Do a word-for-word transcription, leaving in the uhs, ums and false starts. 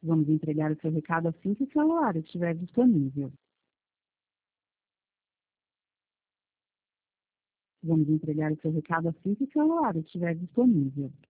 Vamos entregar o seu recado assim que o celular estiver disponível. Vamos entregar o seu recado assim que o celular estiver disponível.